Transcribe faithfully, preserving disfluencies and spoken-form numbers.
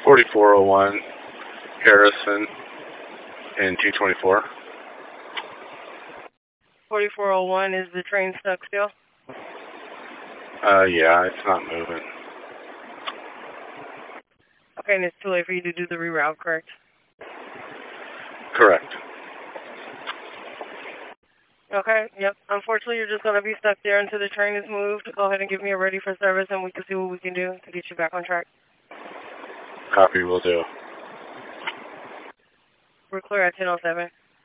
forty-four oh one Harrison in two twenty-four. forty-four oh one, is the train stuck still? Uh, yeah, it's not moving. Okay, and it's too late for you to do the reroute, correct? Correct. Okay, yep. Unfortunately, you're just going to be stuck there until the train is moved. Go ahead and give me a ready for service, and we can see what we can do to get you back on track. Copy, will do. We're clear at ten oh seven.